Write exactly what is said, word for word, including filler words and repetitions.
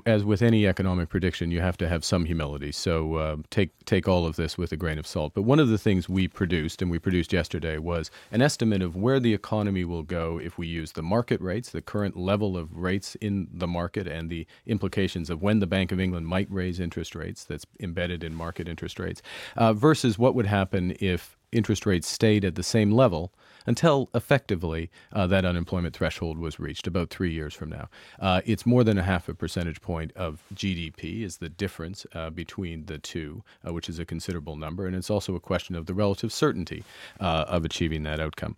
as with any economic prediction, you have to have some humility. So uh, take take all of this with a grain of salt. But one of the things we produced, and we produced yesterday, was an estimate of where the economy will go if we use the market rates, the current level of rates in the market, and the implications of when the Bank of England might raise interest rates that's embedded in market interest rates, uh, versus what would happen if interest rates stayed at the same level until effectively uh, that unemployment threshold was reached about three years from now. Uh, it's more than a half a percentage point of G D P is the difference uh, between the two, uh, which is a considerable number. And it's also a question of the relative certainty uh, of achieving that outcome.